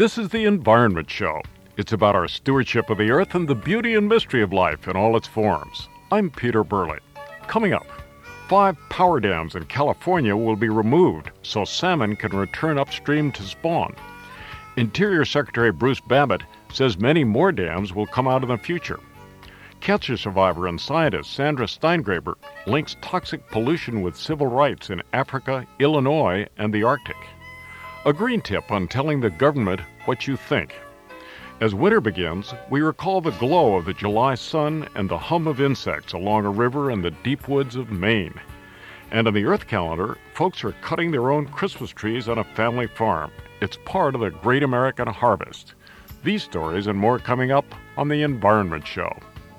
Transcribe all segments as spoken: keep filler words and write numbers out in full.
This is the Environment Show. It's about our stewardship of the earth and the beauty and mystery of life in all its forms. I'm Peter Burley. Coming up, five power dams in California will be removed so salmon can return upstream to spawn. Interior Secretary Bruce Babbitt says many more dams will come out in the future. Cancer survivor and scientist Sandra Steingraber links toxic pollution with civil rights in Africa, Illinois, and the Arctic. A green tip on telling the government what you think. As winter begins, we recall the glow of the July sun and the hum of insects along a river in the deep woods of Maine. And on the Earth calendar, folks are cutting their own Christmas trees on a family farm. It's part of the Great American Harvest. These stories and more coming up on The Environment Show.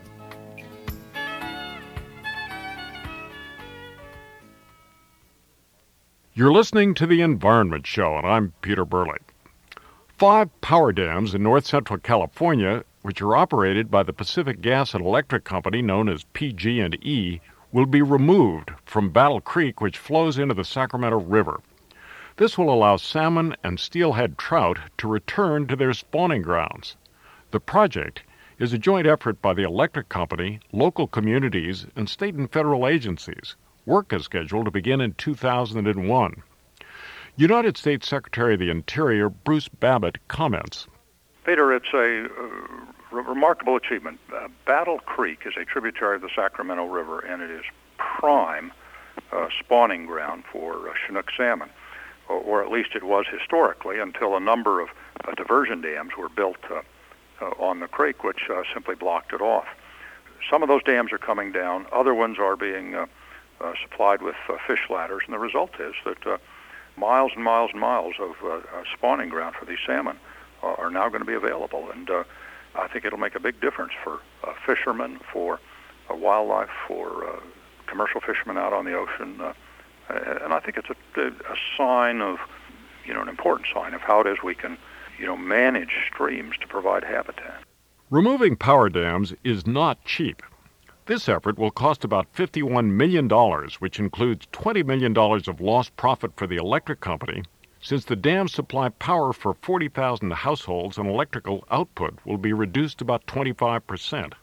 You're listening to The Environment Show, and I'm Peter Burley. Five power dams in north central California, which are operated by the Pacific Gas and Electric Company known as P G and E, will be removed from Battle Creek, which flows into the Sacramento River. This will allow salmon and steelhead trout to return to their spawning grounds. The project is a joint effort by the electric company, local communities, and state and federal agencies. Work is scheduled to begin in two thousand one. United States Secretary of the Interior Bruce Babbitt comments. Peter, it's a uh, re- remarkable achievement. Uh, Battle Creek is a tributary of the Sacramento River, and it is prime uh, spawning ground for uh, Chinook salmon, or, or at least it was historically until a number of uh, diversion dams were built uh, uh, on the creek, which uh, simply blocked it off. Some of those dams are coming down. Other ones are being uh, uh, supplied with uh, fish ladders, and the result is that uh, miles and miles and miles of uh, uh, spawning ground for these salmon uh, are now going to be available, and uh, I think it'll make a big difference for uh, fishermen, for uh, wildlife, for uh, commercial fishermen out on the ocean, uh, and I think it's a, a sign of, you know, an important sign of how it is we can, you know, manage streams to provide habitat. Removing power dams is not cheap. This effort will cost about fifty-one million dollars, which includes twenty million dollars of lost profit for the electric company, since the dams supply power for forty thousand households and electrical output will be reduced about twenty-five percent.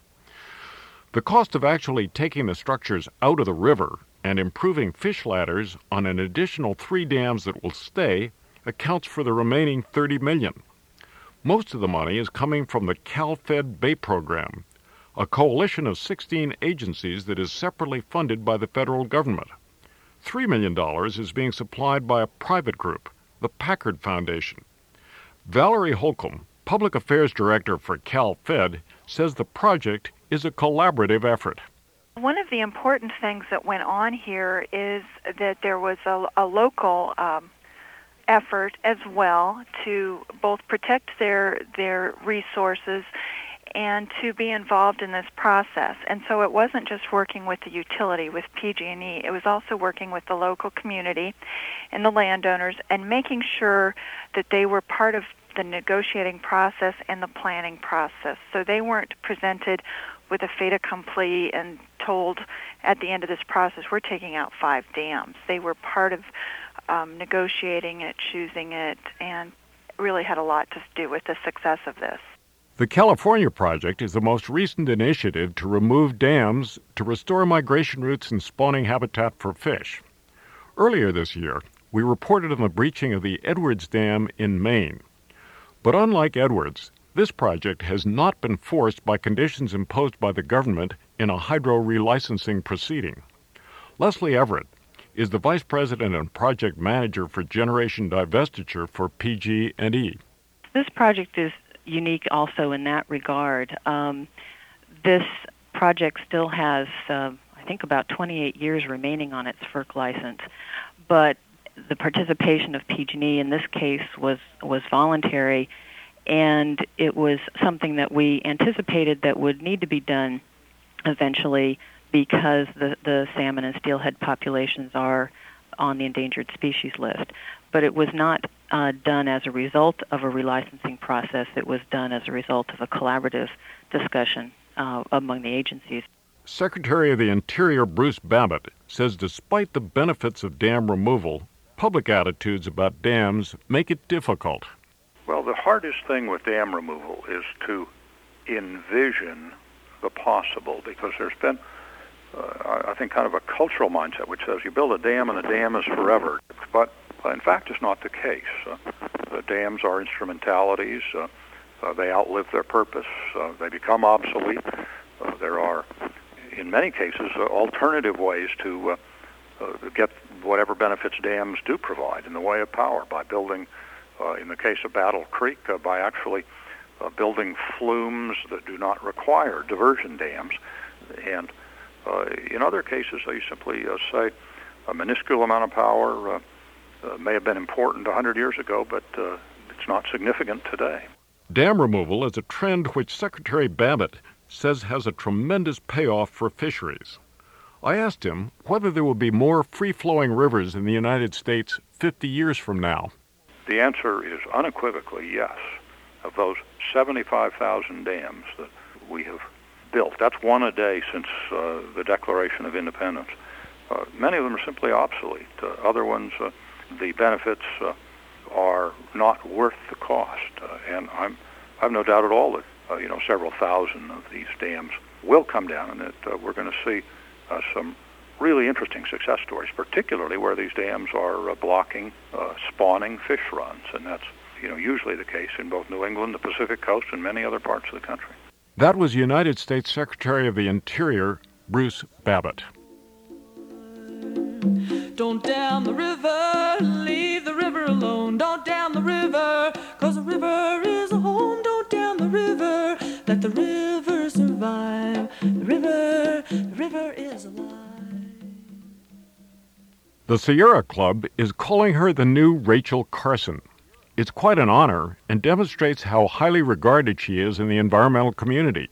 The cost of actually taking the structures out of the river and improving fish ladders on an additional three dams that will stay accounts for the remaining thirty million dollars. Most of the money is coming from the CalFed Bay program, a coalition of sixteen agencies that is separately funded by the federal government. three million dollars is being supplied by a private group, the Packard Foundation. Valerie Holcomb, Public Affairs Director for CalFed, says the project is a collaborative effort. One of the important things that went on here is that there was a, a local um, effort as well to both protect their their resources and to be involved in this process. And so it wasn't just working with the utility, with P G and E, it was also working with the local community and the landowners and making sure that they were part of the negotiating process and the planning process. So they weren't presented with a fait accompli and told at the end of this process, we're taking out five dams. They were part of um, negotiating it, choosing it, and really had a lot to do with the success of this. The California project is the most recent initiative to remove dams to restore migration routes and spawning habitat for fish. Earlier this year, we reported on the breaching of the Edwards Dam in Maine. But unlike Edwards, this project has not been forced by conditions imposed by the government in a hydro relicensing proceeding. Leslie Everett is the Vice President and Project Manager for Generation Divestiture for P G and E. This project is unique also in that regard. Um, this project still has, uh, I think, about twenty-eight years remaining on its F E R C license, but the participation of P G and E in this case was, was voluntary, and it was something that we anticipated that would need to be done eventually because the, the salmon and steelhead populations are on the endangered species list. But it was not uh, done as a result of a relicensing process. It was done as a result of a collaborative discussion uh, among the agencies. Secretary of the Interior Bruce Babbitt says despite the benefits of dam removal, public attitudes about dams make it difficult. Well, the hardest thing with dam removal is to envision the possible, because there's been, uh, I think, kind of a cultural mindset which says you build a dam and the dam is forever. But uh, in fact, it's not the case. Uh, the dams are instrumentalities. Uh, uh, they outlive their purpose. Uh, they become obsolete. Uh, there are, in many cases, uh, alternative ways to uh, uh, get whatever benefits dams do provide in the way of power by building, uh, in the case of Battle Creek, uh, by actually uh, building flumes that do not require diversion dams. And uh, in other cases, they simply uh, say a minuscule amount of power uh, uh, may have been important one hundred years ago, but uh, it's not significant today. Dam removal is a trend which Secretary Babbitt says has a tremendous payoff for fisheries. I asked him whether there will be more free-flowing rivers in the United States fifty years from now. The answer is unequivocally yes. Of those seventy-five thousand dams that we have built, that's one a day since uh, the Declaration of Independence. Uh, many of them are simply obsolete. Uh, other ones, uh, the benefits uh, are not worth the cost. Uh, and I'm, I have no doubt at all that uh, you know several thousand of these dams will come down, and that uh, we're going to see uh, some really interesting success stories, particularly where these dams are uh, blocking uh, spawning fish runs, and that's you know usually the case in both New England, the Pacific Coast, and many other parts of the country. That was United States Secretary of the Interior, Bruce Babbitt. Don't dam the river, leave the river alone. Don't dam the river, 'cause the river is a home. Don't dam the river, let the river survive. The river, the river is alive. The Sierra Club is calling her the new Rachel Carson. It's quite an honor and demonstrates how highly regarded she is in the environmental community.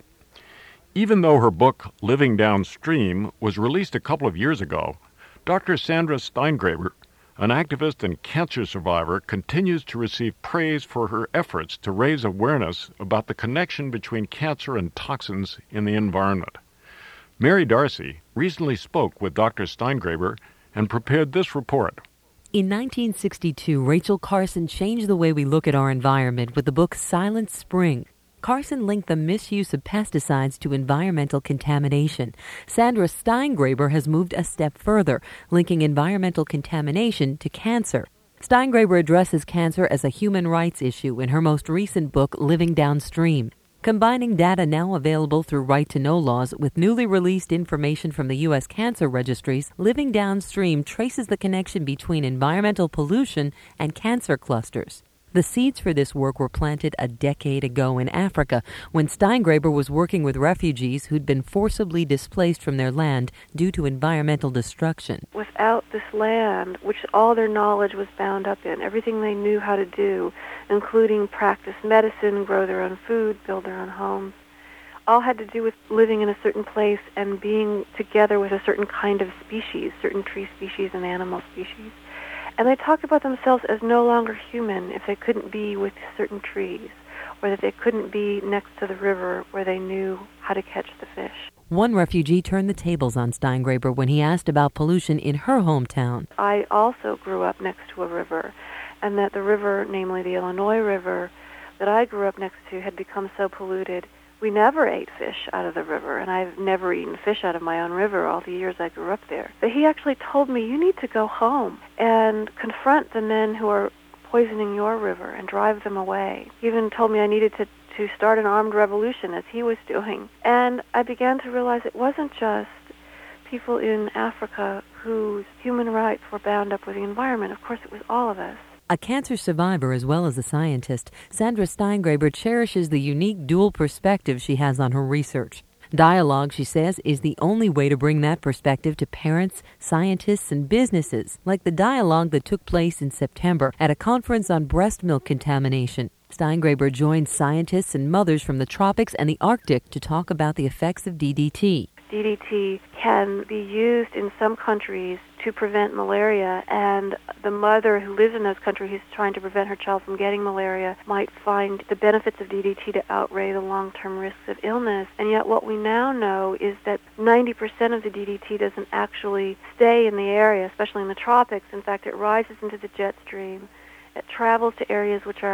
Even though her book, Living Downstream, was released a couple of years ago, Doctor Sandra Steingraber, an activist and cancer survivor, continues to receive praise for her efforts to raise awareness about the connection between cancer and toxins in the environment. Mary Darcy recently spoke with Doctor Steingraber and prepared this report. In nineteen sixty-two, Rachel Carson changed the way we look at our environment with the book Silent Spring. Carson linked the misuse of pesticides to environmental contamination. Sandra Steingraber has moved a step further, linking environmental contamination to cancer. Steingraber addresses cancer as a human rights issue in her most recent book, Living Downstream. Combining data now available through Right to Know laws with newly released information from the U S cancer registries, Living Downstream traces the connection between environmental pollution and cancer clusters. The seeds for this work were planted a decade ago in Africa when Steingraber was working with refugees who'd been forcibly displaced from their land due to environmental destruction. Without this land, which all their knowledge was bound up in, everything they knew how to do, including practice medicine, grow their own food, build their own homes, all had to do with living in a certain place and being together with a certain kind of species, certain tree species and animal species. And they talked about themselves as no longer human if they couldn't be with certain trees, or that they couldn't be next to the river where they knew how to catch the fish. One refugee turned the tables on Steingraber when he asked about pollution in her hometown. I also grew up next to a river, and that the river, namely the Illinois River, that I grew up next to had become so polluted. We never ate fish out of the river, and I've never eaten fish out of my own river all the years I grew up there. But he actually told me, you need to go home and confront the men who are poisoning your river and drive them away. He even told me I needed to, to start an armed revolution, as he was doing. And I began to realize it wasn't just people in Africa whose human rights were bound up with the environment. Of course, it was all of us. A cancer survivor as well as a scientist, Sandra Steingraber cherishes the unique dual perspective she has on her research. Dialogue, she says, is the only way to bring that perspective to parents, scientists, and businesses, like the dialogue that took place in September at a conference on breast milk contamination. Steingraber joined scientists and mothers from the tropics and the Arctic to talk about the effects of D D T. D D T can be used in some countries to prevent malaria, and the mother who lives in those countries who's trying to prevent her child from getting malaria might find the benefits of D D T to outweigh the long-term risks of illness. And yet what we now know is that ninety percent of the D D T doesn't actually stay in the area, especially in the tropics. In fact, it rises into the jet stream. It travels to areas which are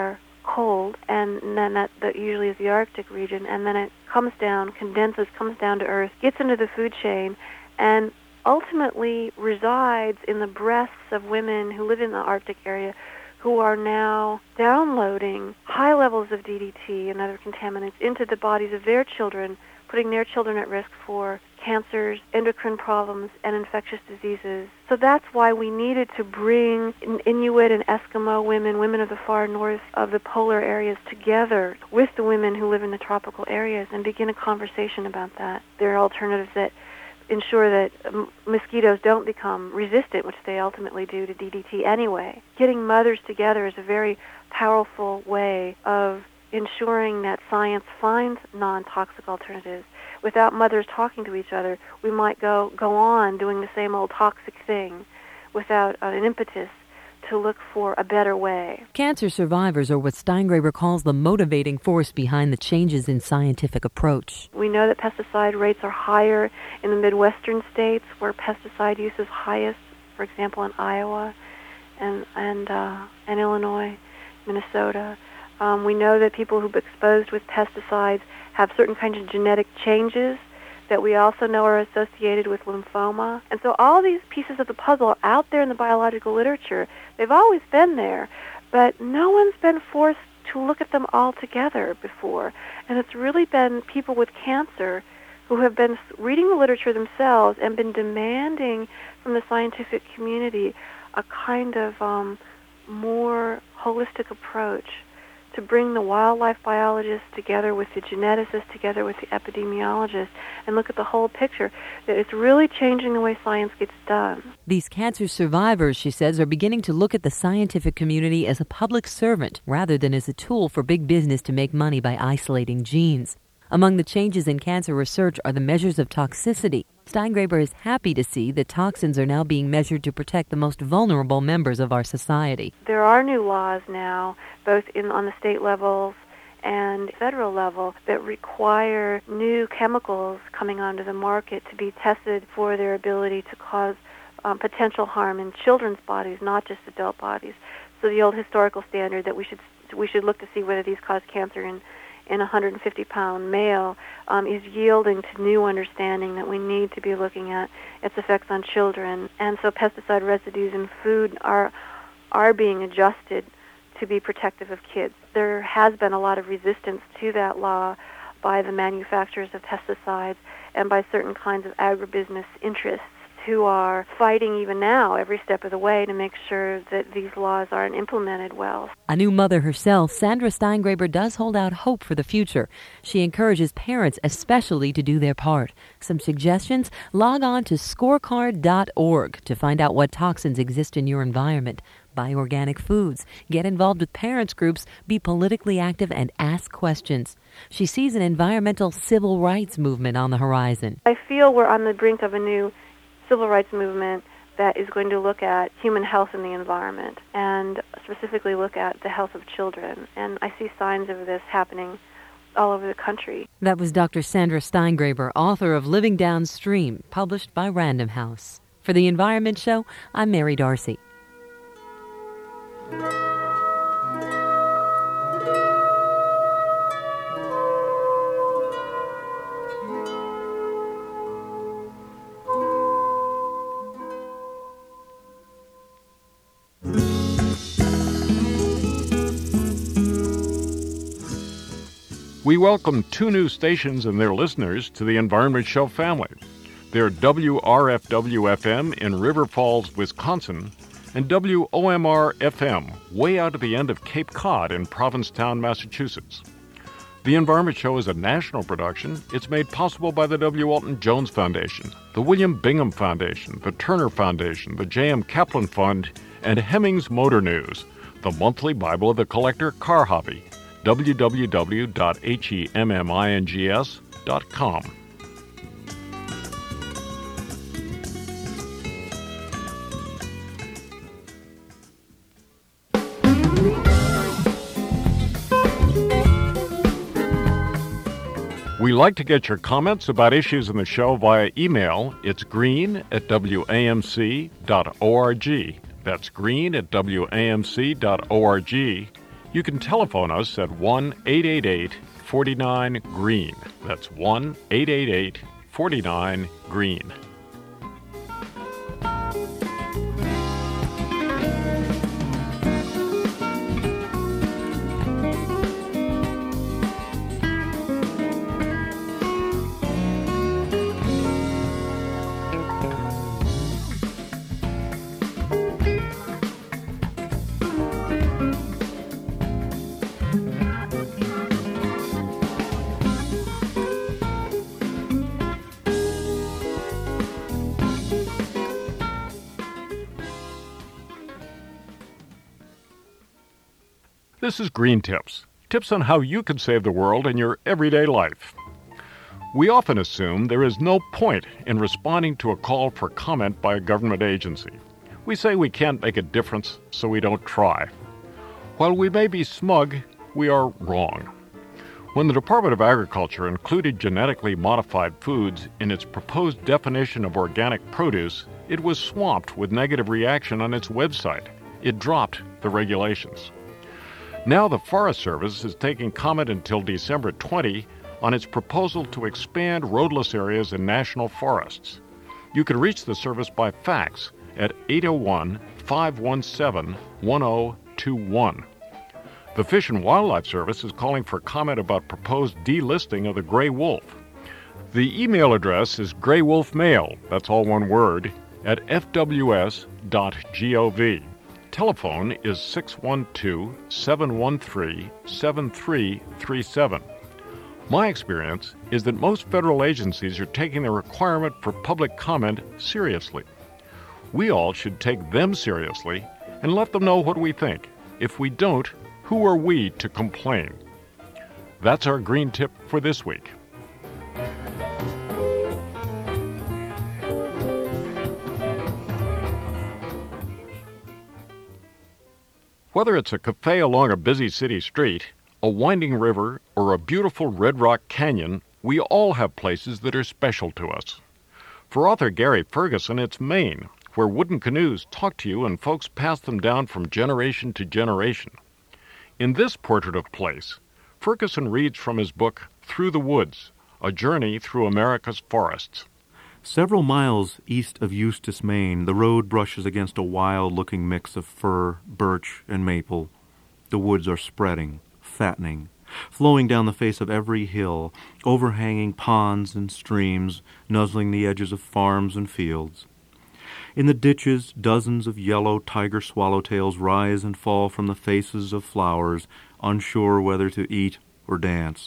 cold, and then that, that usually is the Arctic region, and then it comes down, condenses, comes down to Earth, gets into the food chain, and ultimately resides in the breasts of women who live in the Arctic area who are now downloading high levels of D D T and other contaminants into the bodies of their children, putting their children at risk for cancers, endocrine problems, and infectious diseases. So that's why we needed to bring Inuit and Eskimo women, women of the far north of the polar areas, together with the women who live in the tropical areas and begin a conversation about that. There are alternatives that ensure that um, mosquitoes don't become resistant, which they ultimately do to D D T anyway. Getting mothers together is a very powerful way of ensuring that science finds non-toxic alternatives. Without mothers talking to each other, we might go, go on doing the same old toxic thing without uh, an impetus to look for a better way. Cancer survivors are what Steingraber calls the motivating force behind the changes in scientific approach. We know that pesticide rates are higher in the Midwestern states where pesticide use is highest, for example, in Iowa and and, uh, and Illinois, Minnesota. Um, we know that people who've been exposed with pesticides have certain kinds of genetic changes that we also know are associated with lymphoma. And so all these pieces of the puzzle are out there in the biological literature. They've always been there, but no one's been forced to look at them all together before. And it's really been people with cancer who have been reading the literature themselves and been demanding from the scientific community a kind of um, more holistic approach to bring the wildlife biologists together with the geneticists, together with the epidemiologists, and look at the whole picture, that it's really changing the way science gets done. These cancer survivors, she says, are beginning to look at the scientific community as a public servant rather than as a tool for big business to make money by isolating genes. Among the changes in cancer research are the measures of toxicity. Steingraber is happy to see that toxins are now being measured to protect the most vulnerable members of our society. There are new laws now, both in on the state levels and federal level, that require new chemicals coming onto the market to be tested for their ability to cause um, potential harm in children's bodies, not just adult bodies. So the old historical standard that we should we should look to see whether these cause cancer in in a one hundred fifty pound male um, is yielding to new understanding that we need to be looking at its effects on children. And so pesticide residues in food are are being adjusted to be protective of kids. There has been a lot of resistance to that law by the manufacturers of pesticides and by certain kinds of agribusiness interests who are fighting even now every step of the way to make sure that these laws aren't implemented well. A new mother herself, Sandra Steingraber does hold out hope for the future. She encourages parents especially to do their part. Some suggestions? Log on to scorecard dot org to find out what toxins exist in your environment. Buy organic foods. Get involved with parents' groups. Be politically active and ask questions. She sees an environmental civil rights movement on the horizon. I feel we're on the brink of a new civil rights movement that is going to look at human health in the environment and specifically look at the health of children. And I see signs of this happening all over the country. That was Doctor Sandra Steingraber, author of Living Downstream, published by Random House. For The Environment Show, I'm Mary Darcy. We welcome two new stations and their listeners to the Environment Show family. They're W R F W F M in River Falls, Wisconsin, and W O M R F M way out at the end of Cape Cod in Provincetown, Massachusetts. The Environment Show is a national production. It's made possible by the W. Walton Jones Foundation, the William Bingham Foundation, the Turner Foundation, the J M. Kaplan Fund, and Hemmings Motor News, the monthly Bible of the collector car hobby. w w w dot hemmings dot com. We like to get your comments about issues in the show via email. It's green at w a m c dot org. That's green at w a m c dot org. You can telephone us at one eight eight eight, four nine, green. That's one eight eight eight, four nine, green. This is Green Tips, tips on how you can save the world in your everyday life. We often assume there is no point in responding to a call for comment by a government agency. We say we can't make a difference, so we don't try. While we may be smug, we are wrong. When the Department of Agriculture included genetically modified foods in its proposed definition of organic produce, it was swamped with negative reaction on its website. It dropped the regulations. Now the Forest Service is taking comment until December twentieth on its proposal to expand roadless areas in national forests. You can reach the service by fax at eight oh one, five one seven, one oh two one. The Fish and Wildlife Service is calling for comment about proposed delisting of the gray wolf. The email address is graywolfmail, that's all one word, at f w s dot gov. Telephone is six one two, seven one three, seven three three seven. My experience is that most federal agencies are taking the requirement for public comment seriously. We all should take them seriously and let them know what we think. If we don't, who are we to complain? That's our green tip for this week. Whether it's a cafe along a busy city street, a winding river, or a beautiful Red Rock Canyon, we all have places that are special to us. For author Gary Ferguson, it's Maine, where wooden canoes talk to you and folks pass them down from generation to generation. In this portrait of place, Ferguson reads from his book Through the Woods, A Journey Through America's Forests. Several miles east of Eustis, Maine, the road brushes against a wild-looking mix of fir, birch, and maple. The woods are spreading, fattening, flowing down the face of every hill, overhanging ponds and streams, nuzzling the edges of farms and fields. In the ditches, dozens of yellow tiger swallowtails rise and fall from the faces of flowers, unsure whether to eat or dance.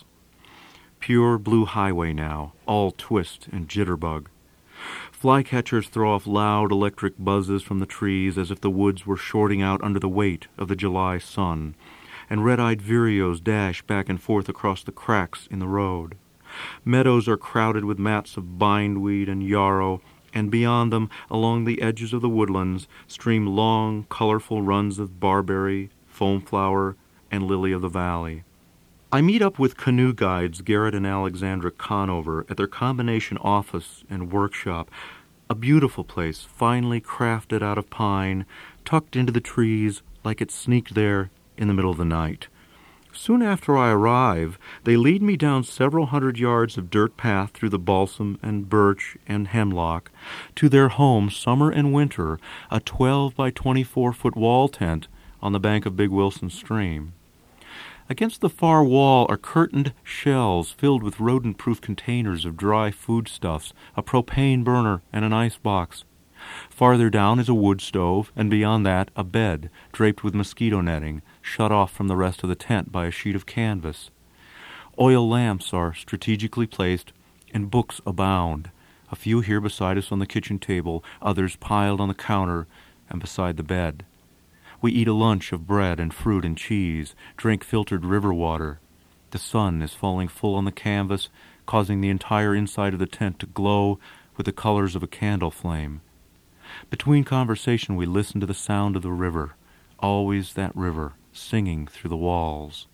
Pure blue highway now, all twist and jitterbug. Flycatchers throw off loud electric buzzes from the trees as if the woods were shorting out under the weight of the July sun, and red-eyed vireos dash back and forth across the cracks in the road. Meadows are crowded with mats of bindweed and yarrow, and beyond them, along the edges of the woodlands, stream long, colorful runs of barberry, foamflower, and lily of the valley. I meet up with canoe guides Garrett and Alexandra Conover at their combination office and workshop, a beautiful place finely crafted out of pine, tucked into the trees like it sneaked there in the middle of the night. Soon after I arrive, they lead me down several hundred yards of dirt path through the balsam and birch and hemlock to their home summer and winter, a twelve by twenty-four foot wall tent on the bank of Big Wilson Stream. Against the far wall are curtained shelves filled with rodent-proof containers of dry foodstuffs, a propane burner, and an ice box. Farther down is a wood stove, and beyond that a bed draped with mosquito netting, shut off from the rest of the tent by a sheet of canvas. Oil lamps are strategically placed, and books abound, a few here beside us on the kitchen table, others piled on the counter and beside the bed. We eat a lunch of bread and fruit and cheese, drink filtered river water. The sun is falling full on the canvas, causing the entire inside of the tent to glow with the colors of a candle flame. Between conversation we listen to the sound of the river, always that river, singing through the walls.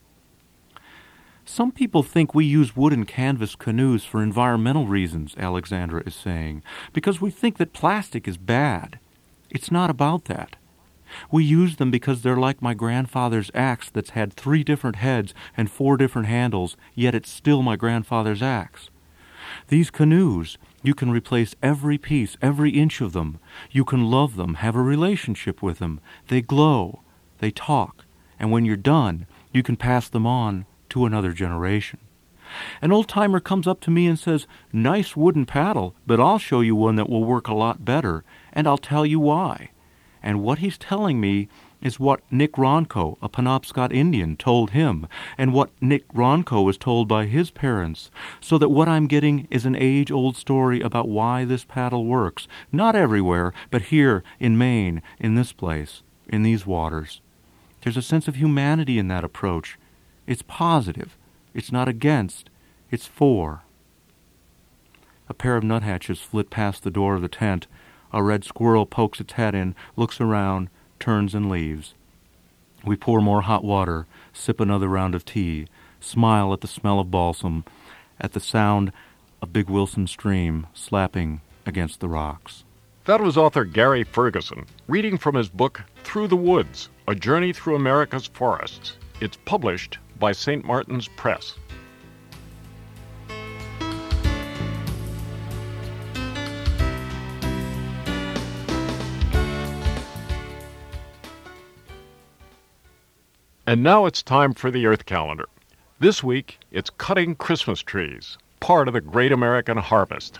Some people think we use wood and canvas canoes for environmental reasons, Alexandra is saying, because we think that plastic is bad. It's not about that. We use them because they're like my grandfather's axe that's had three different heads and four different handles, yet it's still my grandfather's axe. These canoes, you can replace every piece, every inch of them. You can love them, have a relationship with them. They glow, they talk, and when you're done, you can pass them on to another generation. An old-timer comes up to me and says, "Nice wooden paddle, but I'll show you one that will work a lot better, and I'll tell you why." And what he's telling me is what Nick Ronco, a Penobscot Indian, told him, and what Nick Ronco was told by his parents, so that what I'm getting is an age-old story about why this paddle works, not everywhere, but here in Maine, in this place, in these waters. There's a sense of humanity in that approach. It's positive. It's not against. It's for. A pair of nuthatches flit past the door of the tent. A red squirrel pokes its head in, looks around, turns and leaves. We pour more hot water, sip another round of tea, smile at the smell of balsam, at the sound of Big Wilson Stream slapping against the rocks. That was author Gary Ferguson, reading from his book Through the Woods, A Journey Through America's Forests. It's published by Saint Martin's Press. And now it's time for the Earth Calendar. This week, it's cutting Christmas trees, part of the Great American Harvest.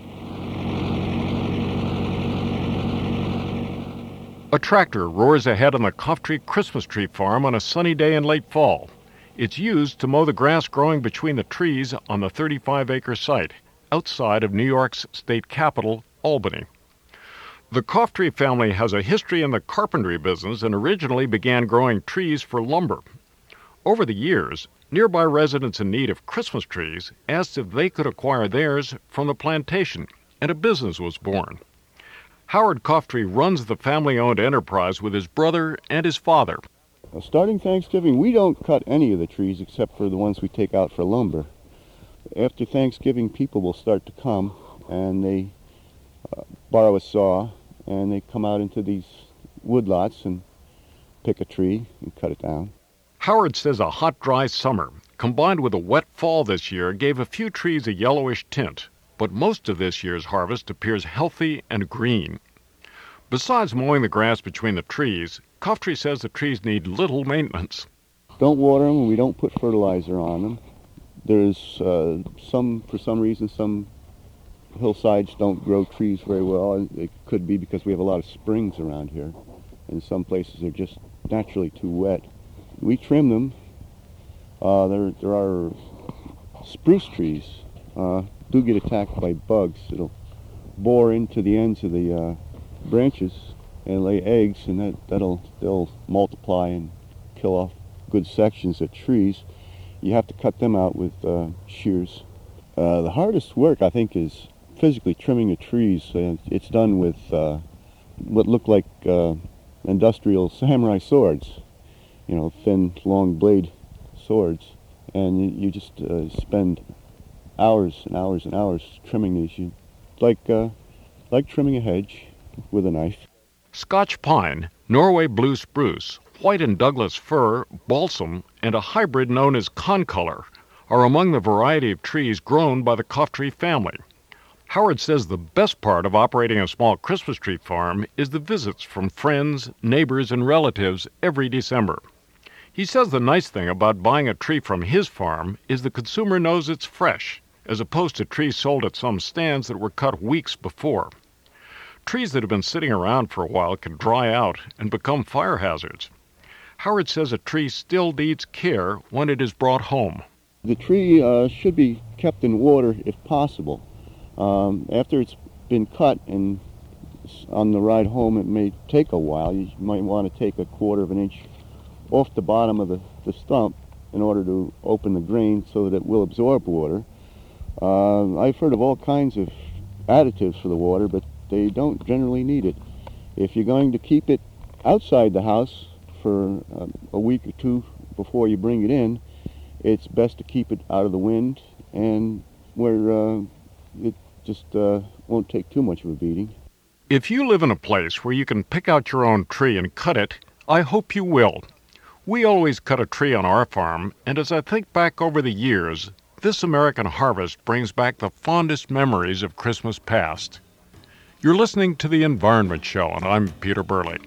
A tractor roars ahead on the Coughtry Christmas tree farm on a sunny day in late fall. It's used to mow the grass growing between the trees on the thirty-five acre site outside of New York's state capital, Albany. The Coughtry family has a history in the carpentry business and originally began growing trees for lumber. Over the years, nearby residents in need of Christmas trees asked if they could acquire theirs from the plantation, and a business was born. Howard Coughtry runs the family-owned enterprise with his brother and his father. Well, starting Thanksgiving, we don't cut any of the trees except for the ones we take out for lumber. After Thanksgiving, people will start to come, and they uh, borrow a saw, and they come out into these woodlots and pick a tree and cut it down. Howard says a hot, dry summer, combined with a wet fall this year, gave a few trees a yellowish tint, but most of this year's harvest appears healthy and green. Besides mowing the grass between the trees, Coughtry says the trees need little maintenance. Don't water them, and we don't put fertilizer on them. There's uh, some, for some reason, some hillsides don't grow trees very well. It could be because we have a lot of springs around here, and some places are just naturally too wet. We trim them. Uh, there, there are spruce trees uh, do get attacked by bugs. It'll bore into the ends of the uh, branches and lay eggs, and that, that'll they'll multiply and kill off good sections of trees. You have to cut them out with uh, shears. Uh, the hardest work, I think, is physically trimming the trees. Uh, it's done with uh, what look like uh, industrial samurai swords, you know, thin, long blade swords, and you, you just uh, spend hours and hours and hours trimming these. You, like uh, like trimming a hedge with a knife. Scotch pine, Norway blue spruce, white and Douglas fir, balsam, and a hybrid known as concolor are among the variety of trees grown by the Coughtry family. Howard says the best part of operating a small Christmas tree farm is the visits from friends, neighbors, and relatives every December. He says the nice thing about buying a tree from his farm is the consumer knows it's fresh, as opposed to trees sold at some stands that were cut weeks before. Trees that have been sitting around for a while can dry out and become fire hazards. Howard says a tree still needs care when it is brought home. The tree uh, should be kept in water if possible. Um, after it's been cut and on the ride home it may take a while, you might want to take a quarter of an inch off the bottom of the, the stump in order to open the grain so that it will absorb water. Uh, I've heard of all kinds of additives for the water, but they don't generally need it. If you're going to keep it outside the house for uh, a week or two before you bring it in, it's best to keep it out of the wind and where uh, it just uh, won't take too much of a beating. If you live in a place where you can pick out your own tree and cut it, I hope you will. We always cut a tree on our farm, and as I think back over the years, this American harvest brings back the fondest memories of Christmas past. You're listening to The Environment Show, and I'm Peter Burley.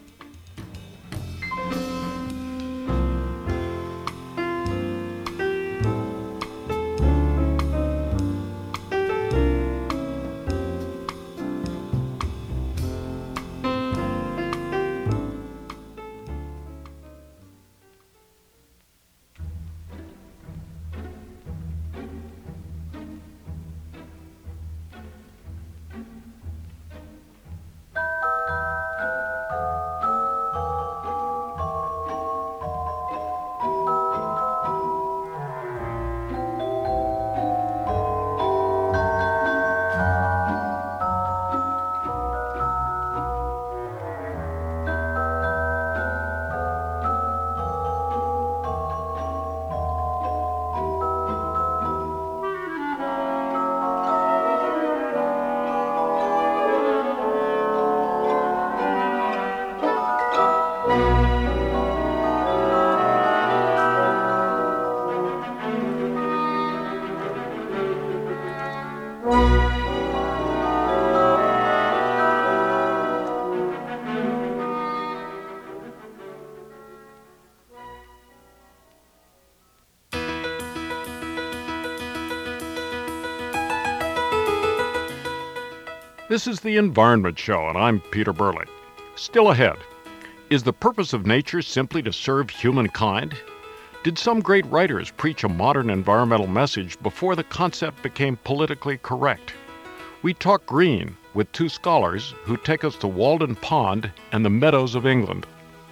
This is The Environment Show, and I'm Peter Burley. Still ahead, is the purpose of nature simply to serve humankind? Did some great writers preach a modern environmental message before the concept became politically correct? We talk green with two scholars who take us to Walden Pond and the meadows of England.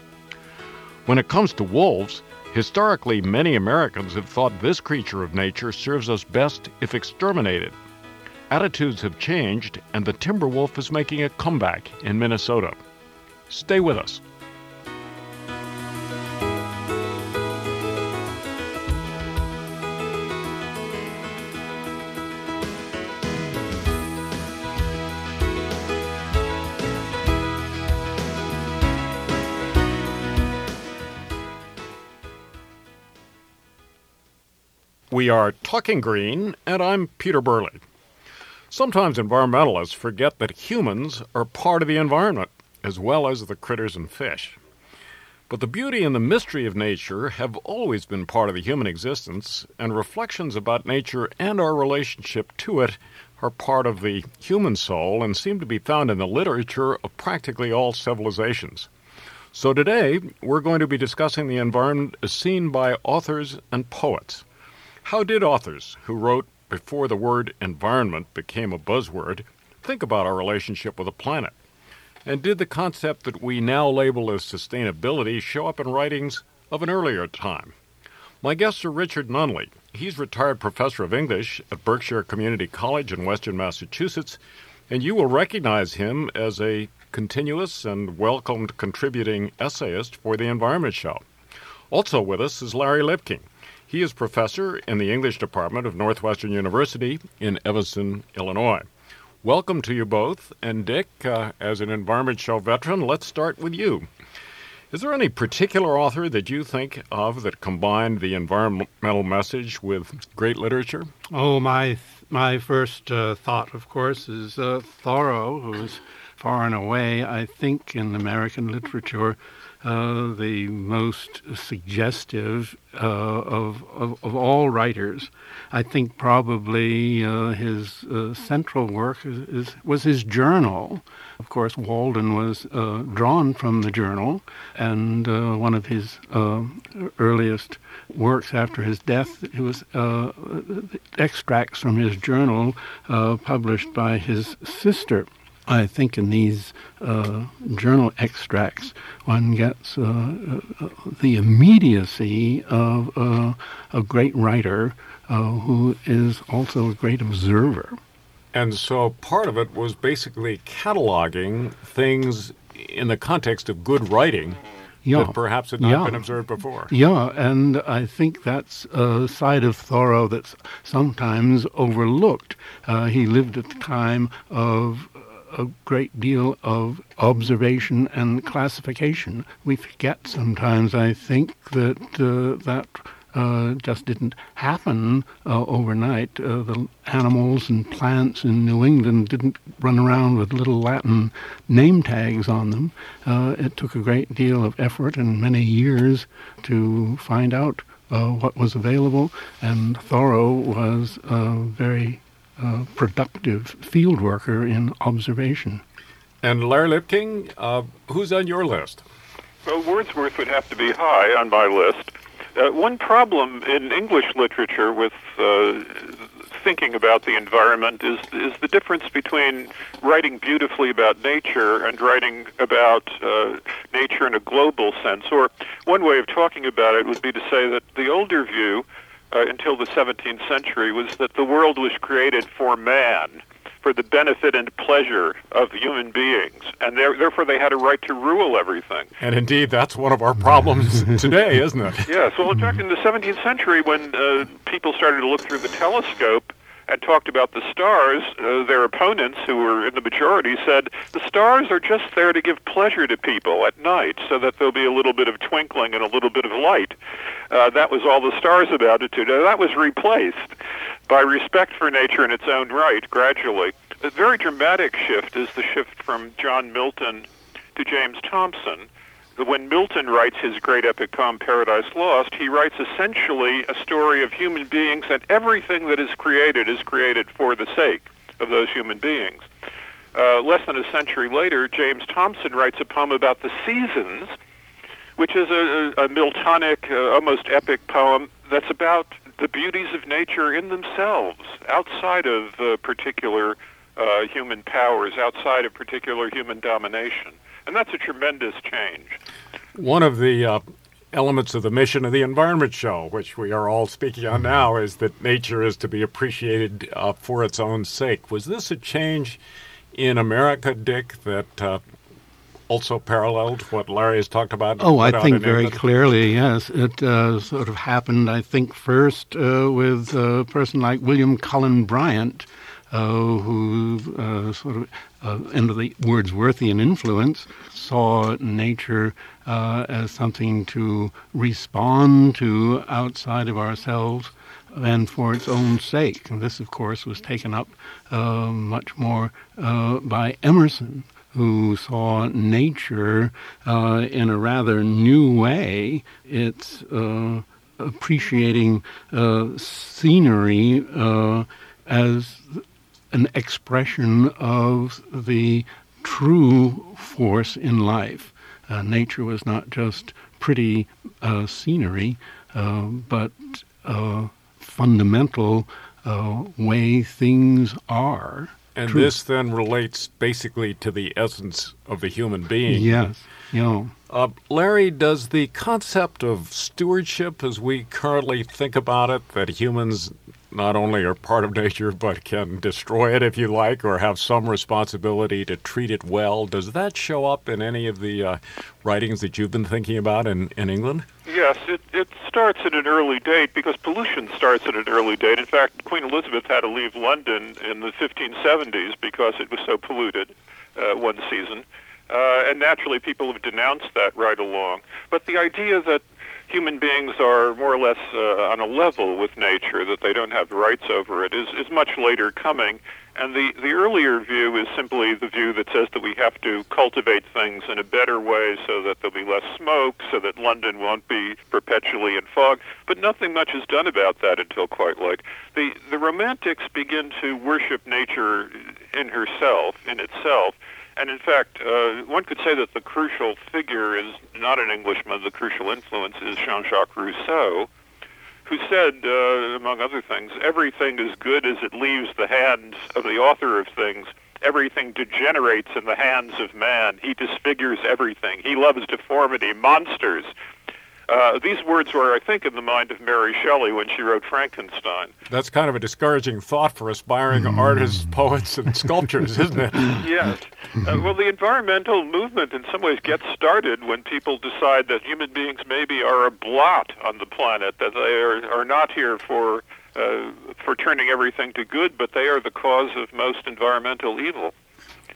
When it comes to wolves, historically many Americans have thought this creature of nature serves us best if exterminated. Attitudes have changed, and the timber wolf is making a comeback in Minnesota. Stay with us. We are talking green, and I'm Peter Burley. Sometimes environmentalists forget that humans are part of the environment, as well as the critters and fish. But the beauty and the mystery of nature have always been part of the human existence, and reflections about nature and our relationship to it are part of the human soul and seem to be found in the literature of practically all civilizations. So today, we're going to be discussing the environment as seen by authors and poets. How did authors who wrote before the word environment became a buzzword think about our relationship with the planet? And did the concept that we now label as sustainability show up in writings of an earlier time? My guests are Richard Nunley. He's retired professor of English at Berkshire Community College in Western Massachusetts, and you will recognize him as a continuous and welcomed contributing essayist for The Environment Show. Also with us is Larry Lipking. He is professor in the English department of Northwestern University in Evanston, Illinois. Welcome to you both. And Dick, uh, as an Environment Show veteran, let's start with you. Is there any particular author that you think of that combined the environmental message with great literature? Oh, my my first uh, thought, of course, is uh, Thoreau, who is far and away, I think, in American literature, Uh, the most suggestive uh, of, of of all writers. I think probably uh, his uh, central work is, is was his journal. Of course, Walden was uh, drawn from the journal, and uh, one of his uh, earliest works after his death, it was uh, extracts from his journal uh, published by his sister. I think in these uh, journal extracts, one gets uh, uh, the immediacy of uh, a great writer uh, who is also a great observer. And so part of it was basically cataloging things in the context of good writing yeah. that perhaps had not yeah. been observed before. Yeah, and I think that's a side of Thoreau that's sometimes overlooked. Uh, he lived at the time of a great deal of observation and classification. We forget sometimes, I think, that uh, that uh, just didn't happen uh, overnight. Uh, the animals and plants in New England didn't run around with little Latin name tags on them. Uh, it took a great deal of effort and many years to find out uh, what was available, and Thoreau was a very uh, productive field worker in observation. And Larry Lipking, uh, who's on your list? Well, Wordsworth would have to be high on my list. Uh, one problem in English literature with uh, thinking about the environment is is the difference between writing beautifully about nature and writing about uh, nature in a global sense. Or one way of talking about it would be to say that the older view, uh, until the seventeenth century, was that the world was created for man, for the benefit and pleasure of human beings, and therefore they had a right to rule everything. And indeed, that's one of our problems today, isn't it? Yes. Well, in fact, in the seventeenth century, when uh, people started to look through the telescope and talked about the stars, uh, their opponents, who were in the majority, said, the stars are just there to give pleasure to people at night, so that there'll be a little bit of twinkling and a little bit of light. Uh, that was all the stars amounted to. Now, that was replaced by respect for nature in its own right, gradually. A very dramatic shift is the shift from John Milton to James Thomson. When Milton writes his great epic poem, Paradise Lost, he writes essentially a story of human beings, and everything that is created is created for the sake of those human beings. Uh, less than a century later, James Thomson writes a poem about the seasons, which is a, a, a Miltonic, uh, almost epic poem that's about the beauties of nature in themselves, outside of uh, particular uh, human powers, outside of particular human domination. And that's a tremendous change. One of the uh, elements of the mission of the Environment Show, which we are all speaking on now, is that nature is to be appreciated uh, for its own sake. Was this a change in America, Dick, that uh, also paralleled what Larry has talked about? Oh, I think very England? clearly, yes. It uh, sort of happened, I think, first uh, with a person like William Cullen Bryant, Uh, who uh, sort of, uh, under the Wordsworthian influence, saw nature uh, as something to respond to outside of ourselves and for its own sake. And this, of course, was taken up uh, much more uh, by Emerson, who saw nature uh, in a rather new way. It's uh, appreciating uh, scenery uh, as an expression of the true force in life. Uh, nature was not just pretty uh, scenery, uh, but a fundamental uh, way things are. And True. This then relates basically to the essence of the human being. Yes. Yeah. Uh, Larry, does the concept of stewardship as we currently think about it, that humans not only are part of nature but can destroy it if you like, or have some responsibility to treat it well, does that show up in any of the uh, writings that you've been thinking about in, in England? Yes, it, it starts at an early date because pollution starts at an early date. In fact, Queen Elizabeth had to leave London in the fifteen seventies because it was so polluted uh, one season. Uh, and naturally, people have denounced that right along. But the idea that human beings are more or less uh, on a level with nature, that they don't have rights over it, is, is much later coming. And the, the earlier view is simply the view that says that we have to cultivate things in a better way so that there'll be less smoke, so that London won't be perpetually in fog. But nothing much is done about that until quite late. The, the Romantics begin to worship nature in herself, in itself. And in fact, uh, one could say that the crucial figure is not an Englishman. The crucial influence is Jean-Jacques Rousseau, who said, uh, among other things, everything is good as it leaves the hands of the author of things. Everything degenerates in the hands of man. He disfigures everything. He loves deformity, monsters. Uh, these words were, I think, in the mind of Mary Shelley when she wrote Frankenstein. That's kind of a discouraging thought for aspiring mm. artists, poets, and sculptors, isn't it? Yes. Uh, well, the environmental movement in some ways gets started when people decide that human beings maybe are a blot on the planet, that they are, are not here for uh, for turning everything to good, but they are the cause of most environmental evil.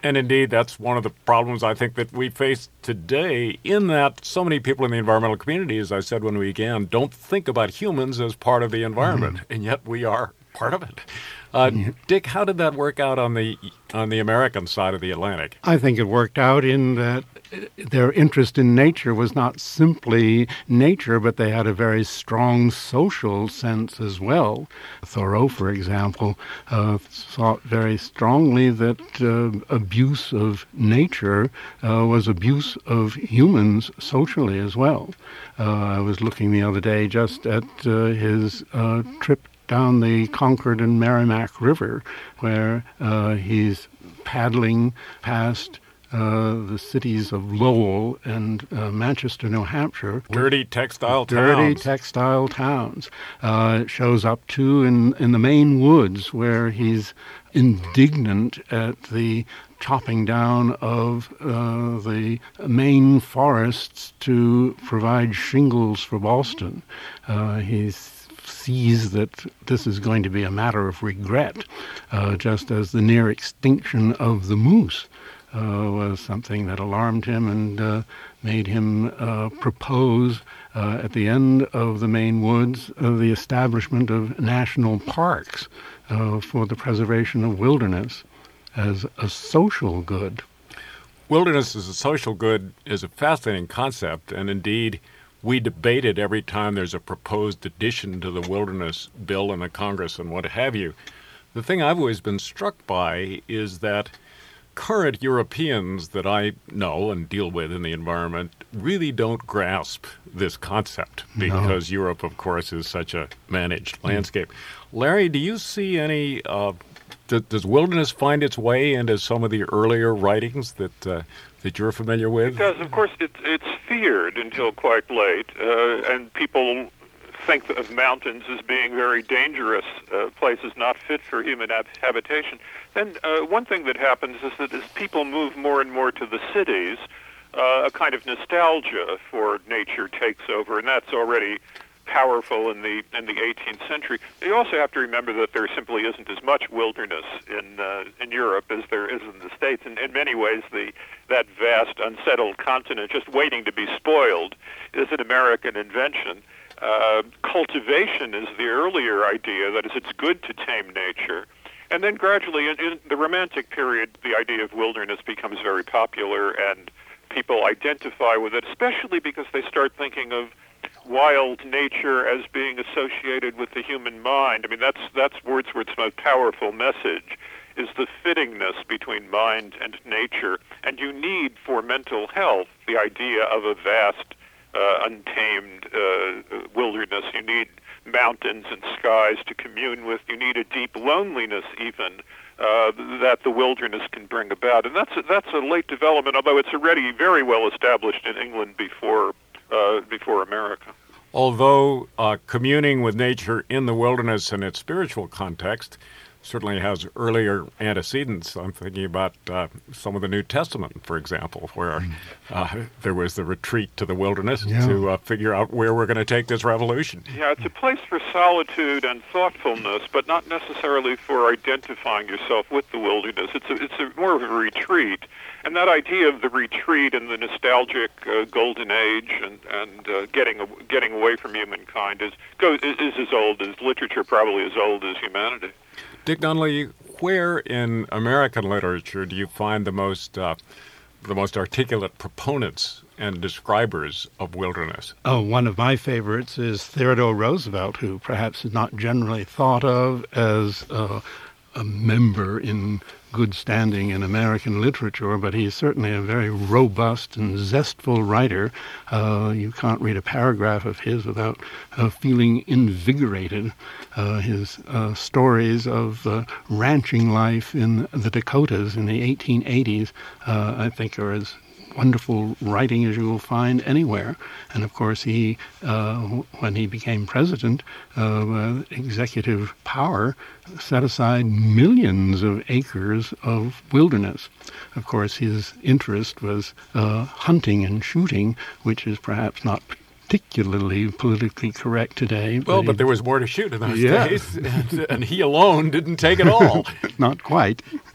And indeed, that's one of the problems I think that we face today, in that so many people in the environmental community, as I said when we began, don't think about humans as part of the environment, mm. and yet we are part of it. Uh, Dick, how did that work out on the on the American side of the Atlantic? I think it worked out in that their interest in nature was not simply nature, but they had a very strong social sense as well. Thoreau, for example, uh, thought very strongly that uh, abuse of nature uh, was abuse of humans socially as well. Uh, I was looking the other day just at uh, his uh, trip down the Concord and Merrimack River, where uh, he's paddling past uh, the cities of Lowell and uh, Manchester, New Hampshire. Dirty textile dirty towns. Dirty textile towns. Uh, it shows up, too, in, in the Maine woods, where he's indignant at the chopping down of uh, the Maine forests to provide shingles for Boston. Uh, he's sees that this is going to be a matter of regret, uh, just as the near extinction of the moose uh, was something that alarmed him and uh, made him uh, propose uh, at the end of the Maine woods uh, the establishment of national parks uh, for the preservation of wilderness as a social good. Wilderness as a social good is a fascinating concept, and indeed we debate it every time there's a proposed addition to the wilderness bill in the Congress and what have you. The thing I've always been struck by is that current Europeans that I know and deal with in the environment really don't grasp this concept because no. Europe, of course, is such a managed mm. landscape. Larry, do you see any, uh, th- does wilderness find its way into some of the earlier writings that uh, that you're familiar with? It does. Of course, it, it's feared until quite late, uh, and people think of mountains as being very dangerous uh, places not fit for human hab- habitation. Then uh, one thing that happens is that as people move more and more to the cities, uh, a kind of nostalgia for nature takes over, and that's already powerful in the in the eighteenth century. You also have to remember that there simply isn't as much wilderness in uh, in Europe as there is in the States. And in many ways, the that vast, unsettled continent just waiting to be spoiled is an American invention. Uh, cultivation is the earlier idea, that is, it's good to tame nature. And then gradually, in, in the Romantic period, the idea of wilderness becomes very popular, and people identify with it, especially because they start thinking of wild nature as being associated with the human mind. I mean, that's that's Wordsworth's most powerful message, is the fittingness between mind and nature. And you need, for mental health, the idea of a vast, uh, untamed uh, wilderness. You need mountains and skies to commune with. You need a deep loneliness, even, uh, that the wilderness can bring about. And that's a, that's a late development, although it's already very well established in England before Uh, before America. Although uh, communing with nature in the wilderness in its spiritual context certainly has earlier antecedents. I'm thinking about uh, some of the New Testament, for example, where uh, there was the retreat to the wilderness yeah. to uh, figure out where we're going to take this revolution. Yeah, it's a place for solitude and thoughtfulness, but not necessarily for identifying yourself with the wilderness. It's a, it's a more of a retreat. And that idea of the retreat and the nostalgic uh, golden age and, and uh, getting getting away from humankind is, goes, is is as old as literature, probably as old as humanity. Dick Donnelly, where in American literature do you find the most uh, the most articulate proponents and describers of wilderness? Oh, one of my favorites is Theodore Roosevelt, who perhaps is not generally thought of as uh, a member in good standing in American literature, but he's certainly a very robust and zestful writer. Uh, you can't read a paragraph of his without uh, feeling invigorated. Uh, his uh, stories of uh, ranching life in the Dakotas in the eighteen eighties, uh, I think, are as wonderful writing as you will find anywhere. And of course, he, uh, when he became president, uh, executive power set aside millions of acres of wilderness. Of course, his interest was uh, hunting and shooting, which is perhaps not particularly politically correct today. Well, but, but there was more to shoot in those yeah. days, and, and he alone didn't take it all. Not quite.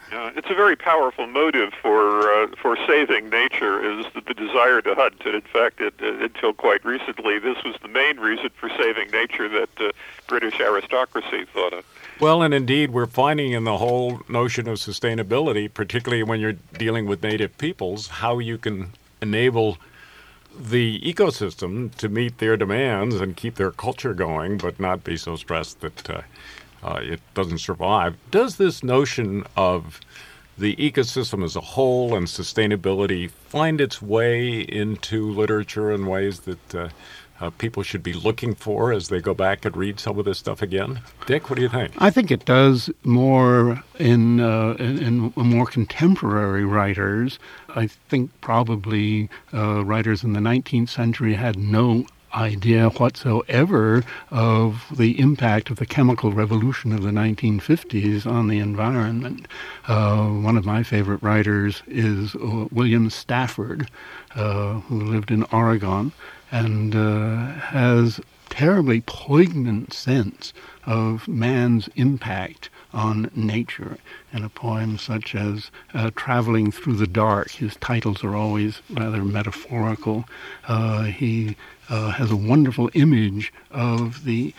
Uh, it's a very powerful motive for uh, for saving nature is the, the desire to hunt. And in fact, it, uh, until quite recently, this was the main reason for saving nature that uh, British aristocracy thought of. Well, and indeed, we're finding in the whole notion of sustainability, particularly when you're dealing with native peoples, how you can enable the ecosystem to meet their demands and keep their culture going, but not be so stressed that uh, uh, it doesn't survive. Does this notion of the ecosystem as a whole and sustainability find its way into literature in ways that uh, uh, people should be looking for as they go back and read some of this stuff again? Dick, what do you think? I think it does more in, uh, in, in more contemporary writers. I think probably uh, writers in the nineteenth century had no idea whatsoever of the impact of the chemical revolution of the nineteen fifties on the environment. Uh, one of my favorite writers is uh, William Stafford, uh, who lived in Oregon and uh, has terribly poignant sense of man's impact on nature. In a poem such as uh, Traveling Through the Dark, his titles are always rather metaphorical. Uh, he uh, has a wonderful image of the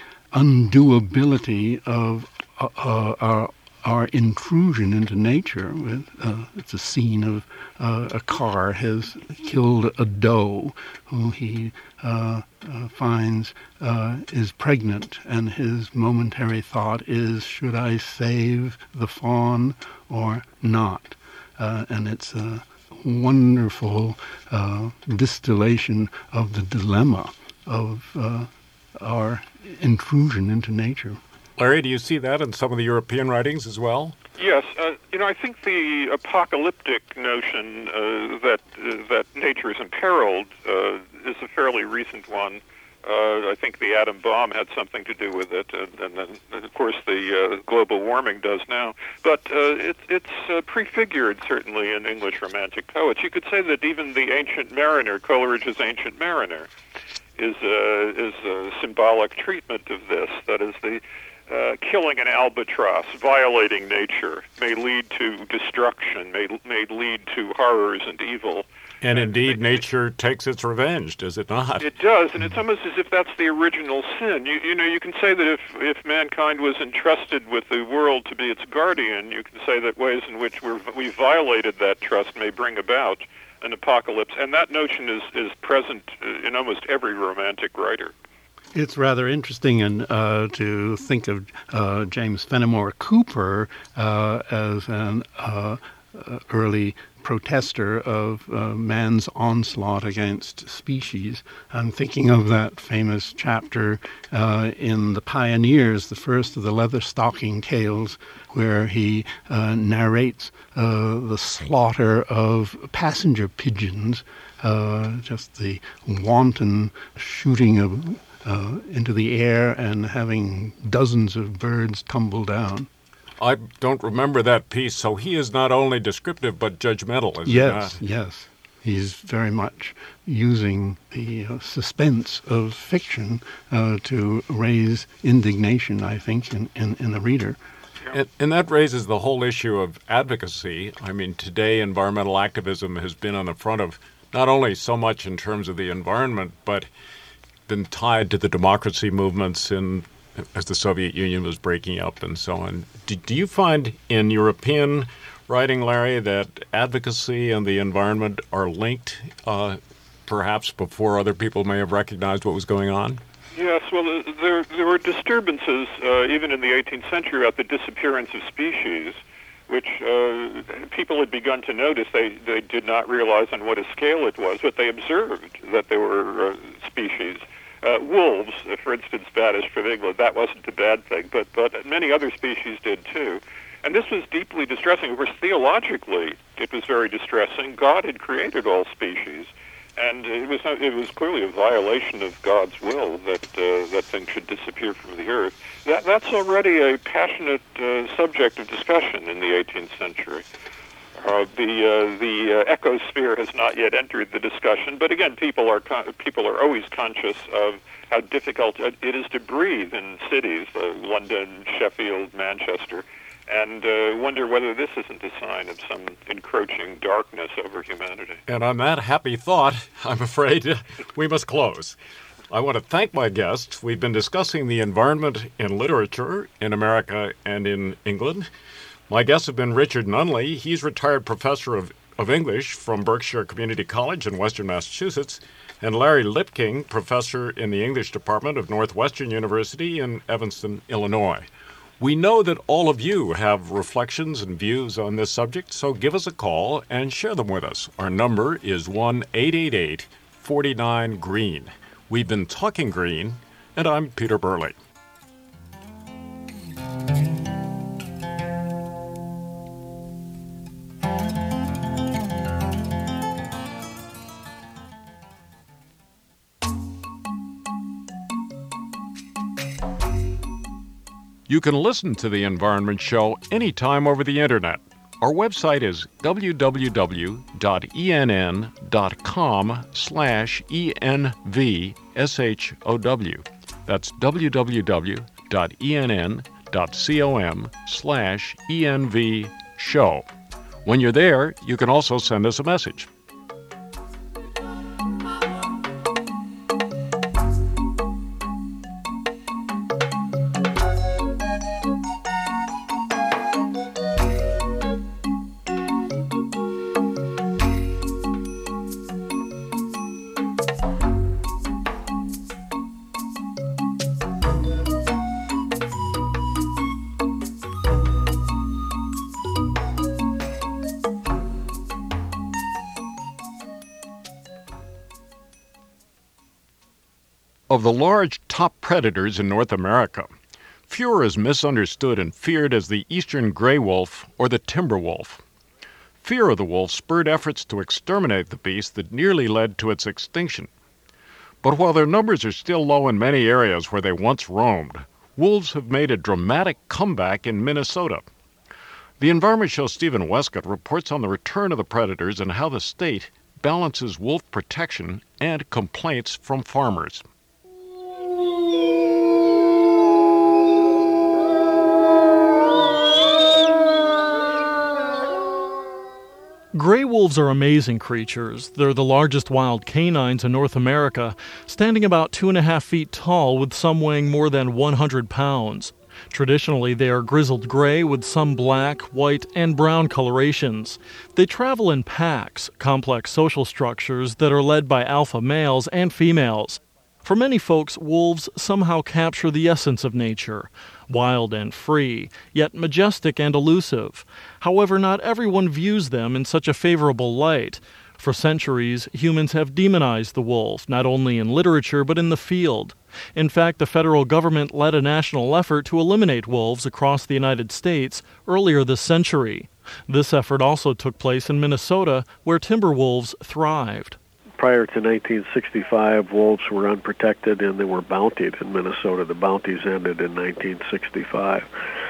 undoability of uh, uh, our our intrusion into nature. With uh, it's a scene of uh, a car has killed a doe who he uh, uh, finds uh, is pregnant, and his momentary thought is, should I save the fawn or not? Uh, and it's a wonderful uh, distillation of the dilemma of uh, our intrusion into nature. Larry, do you see that in some of the European writings as well? Yes, uh, you know, I think the apocalyptic notion uh, that uh, that nature is imperiled uh, is a fairly recent one. Uh, I think the atom bomb had something to do with it, and, and then, and of course, the uh, global warming does now. But uh, it, it's uh, prefigured, certainly, in English Romantic poets. You could say that even the Ancient Mariner, Coleridge's Ancient Mariner, is a, is a symbolic treatment of this. That is, the Uh, killing an albatross, violating nature, may lead to destruction, may may lead to horrors and evil. And indeed, and nature takes its revenge, does it not? It does, and it's almost as if that's the original sin. You, you know, you can say that if, if mankind was entrusted with the world to be its guardian, you can say that ways in which we're, we violated that trust may bring about an apocalypse. And that notion is, is present in almost every romantic writer. It's rather interesting and uh, to think of uh, James Fenimore Cooper uh, as an uh, early protester of uh, man's onslaught against species. I'm thinking of that famous chapter uh, in The Pioneers, the first of the Leatherstocking Tales, where he uh, narrates uh, the slaughter of passenger pigeons, uh, just the wanton shooting of Uh, into the air and having dozens of birds tumble down. I don't remember that piece, so he is not only descriptive but judgmental, is yes, he not? Yes, he's very much using the uh, suspense of fiction uh, to raise indignation, I think, in, in, in the reader. And, and that raises the whole issue of advocacy. I mean, today environmental activism has been on the front of not only so much in terms of the environment, but been tied to the democracy movements in as the Soviet Union was breaking up and so on. Do, do you find in European writing, Larry, that advocacy and the environment are linked, uh, perhaps before other people may have recognized what was going on? Yes, well, there there were disturbances uh, even in the eighteenth century about the disappearance of species, which uh, people had begun to notice. They they did not realize on what a scale it was, but they observed that there were uh, species. Uh, wolves, uh, for instance, banished from England, that wasn't a bad thing, but but many other species did too. And this was deeply distressing. Of course, theologically, it was very distressing. God had created all species, and it was it was clearly a violation of God's will that uh, that things should disappear from the earth. That that's already a passionate uh, subject of discussion in the eighteenth century. Uh, the uh, the uh, ecosphere has not yet entered the discussion, but again, people are con- people are always conscious of how difficult it is to breathe in cities, uh, London, Sheffield, Manchester, and uh, wonder whether this isn't a sign of some encroaching darkness over humanity. And on that happy thought, I'm afraid we must close. I want to thank my guests. We've been discussing the environment in literature in America and in England. My guests have been Richard Nunley. He's retired professor of, of English from Berkshire Community College in Western Massachusetts, and Larry Lipking, professor in the English department of Northwestern University in Evanston, Illinois. We know that all of you have reflections and views on this subject, so give us a call and share them with us. Our number is one eight eight eight, four nine, green. We've been talking green, and I'm Peter Burley. You can listen to The Environment Show anytime over the Internet. Our website is w w w dot e n n dot com slash E N V S H O W. That's w w w dot e n n dot com slash E N V show. When you're there, you can also send us a message. Of the large top predators in North America, few are as misunderstood and feared as the eastern gray wolf or the timber wolf. Fear of the wolf spurred efforts to exterminate the beast that nearly led to its extinction. But while their numbers are still low in many areas where they once roamed, wolves have made a dramatic comeback in Minnesota. The Environment Show's Stephen Westcott reports on the return of the predators and how the state balances wolf protection and complaints from farmers. Gray wolves are amazing creatures. They're the largest wild canines in North America, standing about two and a half feet tall with some weighing more than one hundred pounds. Traditionally, they are grizzled gray with some black, white, and brown colorations. They travel in packs, complex social structures that are led by alpha males and females. For many folks, wolves somehow capture the essence of nature, wild and free, yet majestic and elusive. However, not everyone views them in such a favorable light. For centuries, humans have demonized the wolf, not only in literature but in the field. In fact, the federal government led a national effort to eliminate wolves across the United States earlier this century. This effort also took place in Minnesota, where timber wolves thrived. Prior to nineteen sixty-five, wolves were unprotected and they were bountied in Minnesota. The bounties ended in nineteen sixty-five.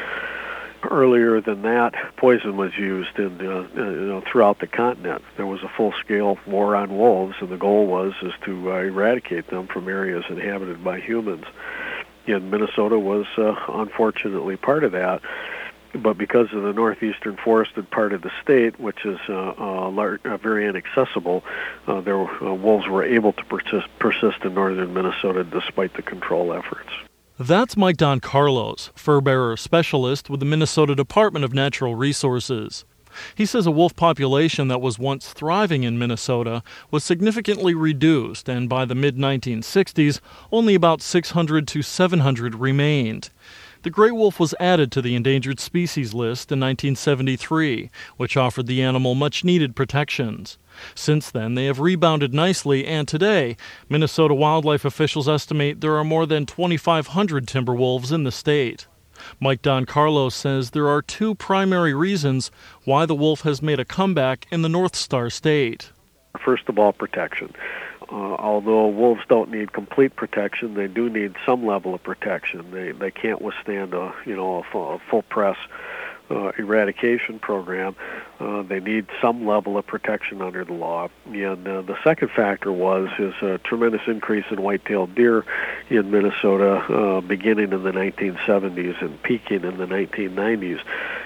Earlier than that, poison was used in, uh, you know, throughout the continent. There was a full-scale war on wolves, and the goal was is to uh, eradicate them from areas inhabited by humans. And Minnesota was uh, unfortunately part of that. But because of the northeastern forested part of the state, which is uh, uh, large, uh, very inaccessible, uh, there were, uh, wolves were able to persist, persist in northern Minnesota despite the control efforts. That's Mike Don Carlos, fur bearer specialist with the Minnesota Department of Natural Resources. He says a wolf population that was once thriving in Minnesota was significantly reduced, and by the mid nineteen sixties, only about six hundred to seven hundred remained. The gray wolf was added to the endangered species list in nineteen seventy-three, which offered the animal much-needed protections. Since then, they have rebounded nicely, and today, Minnesota wildlife officials estimate there are more than twenty-five hundred timber wolves in the state. Mike Don Carlos says there are two primary reasons why the wolf has made a comeback in the North Star State. First of all, protection. Uh, although wolves don't need complete protection, they do need some level of protection. They they can't withstand a you know a full, a full press uh, eradication program. Uh, they need some level of protection under the law. And uh, the second factor was is a tremendous increase in white-tailed deer in Minnesota, uh, beginning in the nineteen seventies and peaking in the nineteen nineties.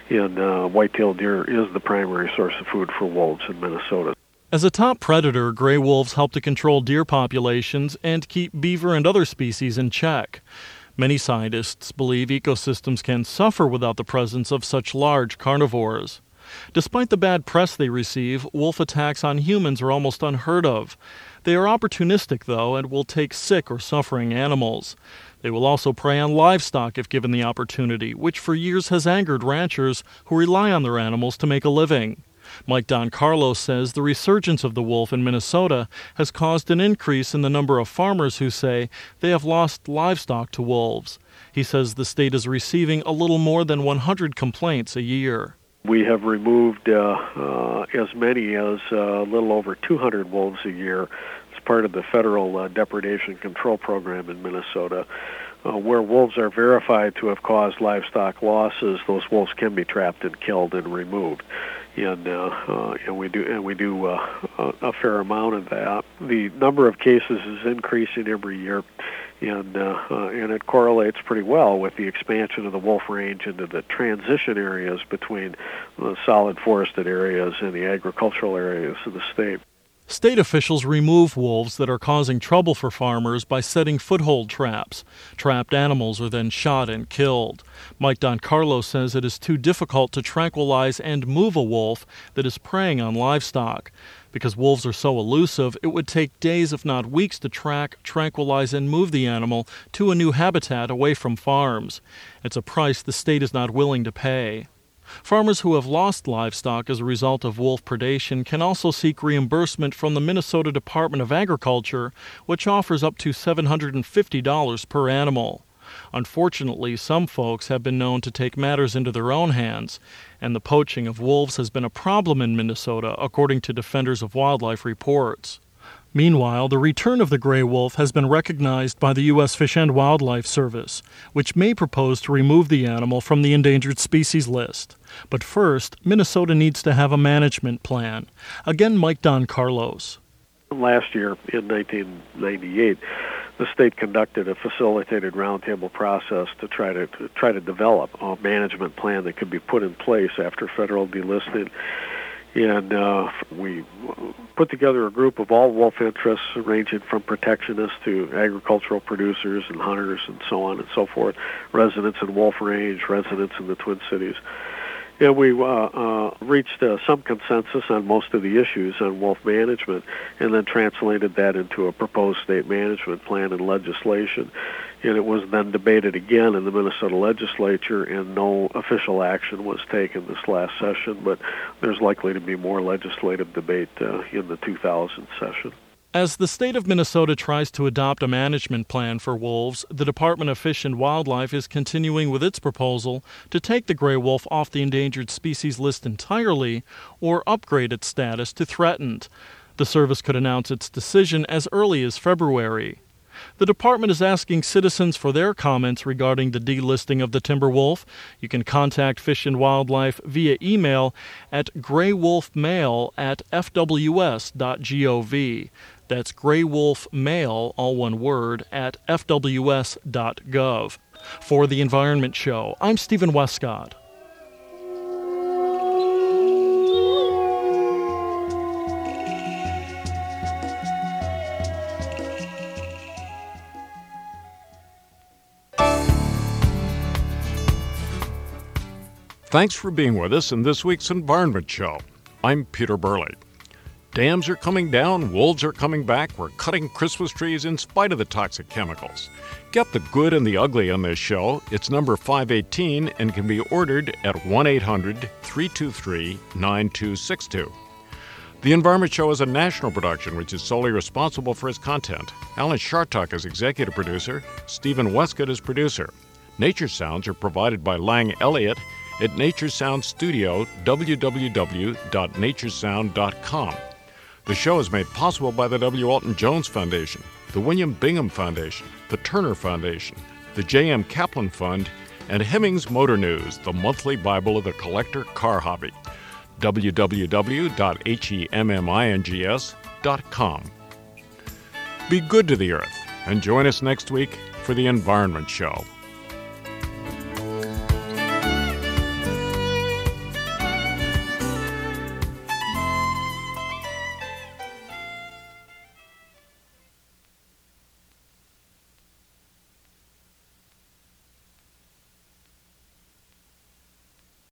and uh, white-tailed deer is the primary source of food for wolves in Minnesota. As a top predator, gray wolves help to control deer populations and keep beaver and other species in check. Many scientists believe ecosystems can suffer without the presence of such large carnivores. Despite the bad press they receive, wolf attacks on humans are almost unheard of. They are opportunistic, though, and will take sick or suffering animals. They will also prey on livestock if given the opportunity, which for years has angered ranchers who rely on their animals to make a living. Mike Don Carlos says the resurgence of the wolf in Minnesota has caused an increase in the number of farmers who say they have lost livestock to wolves. He says the state is receiving a little more than one hundred complaints a year. We have removed uh, uh, as many as uh, a little over two hundred wolves a year as part of the federal uh, depredation control program in Minnesota. Uh, where wolves are verified to have caused livestock losses, those wolves can be trapped and killed and removed. And, uh, uh, and we do and we do uh, a, a fair amount of that. The number of cases is increasing every year, and uh, uh, and it correlates pretty well with the expansion of the wolf range into the transition areas between the solid forested areas and the agricultural areas of the state. State officials remove wolves that are causing trouble for farmers by setting foothold traps. Trapped animals are then shot and killed. Mike Don Carlos says it is too difficult to tranquilize and move a wolf that is preying on livestock. Because wolves are so elusive, it would take days if not weeks to track, tranquilize, and move the animal to a new habitat away from farms. It's a price the state is not willing to pay. Farmers who have lost livestock as a result of wolf predation can also seek reimbursement from the Minnesota Department of Agriculture, which offers up to seven hundred fifty dollars per animal. Unfortunately, some folks have been known to take matters into their own hands, and the poaching of wolves has been a problem in Minnesota, according to Defenders of Wildlife reports. Meanwhile, the return of the gray wolf has been recognized by the U S Fish and Wildlife Service, which may propose to remove the animal from the endangered species list. But first, Minnesota needs to have a management plan. Again, Mike Don Carlos. Last year, in nineteen ninety-eight, the state conducted a facilitated roundtable process to try to, to try to develop a management plan that could be put in place after federal delisting. And uh, we put together a group of all wolf interests, ranging from protectionists to agricultural producers and hunters and so on and so forth, residents in Wolf Range, residents in the Twin Cities. And we uh, uh, reached uh, some consensus on most of the issues on wolf management, and then translated that into a proposed state management plan and legislation. And it was then debated again in the Minnesota legislature, and no official action was taken this last session, but there's likely to be more legislative debate uh, in the two thousand session. As the state of Minnesota tries to adopt a management plan for wolves, the Department of Fish and Wildlife is continuing with its proposal to take the gray wolf off the endangered species list entirely or upgrade its status to threatened. The service could announce its decision as early as February. The department is asking citizens for their comments regarding the delisting of the timber wolf. You can contact Fish and Wildlife via email at graywolfmail at f w s dot gov. That's graywolfmail, all one word, at f w s dot gov. For The Environment Show, I'm Stephen Westcott. Thanks for being with us in this week's Environment Show. I'm Peter Burley. Dams are coming down, wolves are coming back, we're cutting Christmas trees in spite of the toxic chemicals. Get the good and the ugly on this show. It's number five eighteen and can be ordered at one eight hundred, three two three, nine two six two. The Environment Show is a national production which is solely responsible for its content. Alan Shartuck is executive producer, Stephen Westcott is producer. Nature sounds are provided by Lang Elliott at Nature Sound Studio, w w w dot nature sound dot com. The show is made possible by the W. Alton Jones Foundation, the William Bingham Foundation, the Turner Foundation, the J M. Kaplan Fund, and Hemmings Motor News, the monthly Bible of the collector car hobby. w w w dot hemmings dot com. Be good to the earth and join us next week for The Environment Show.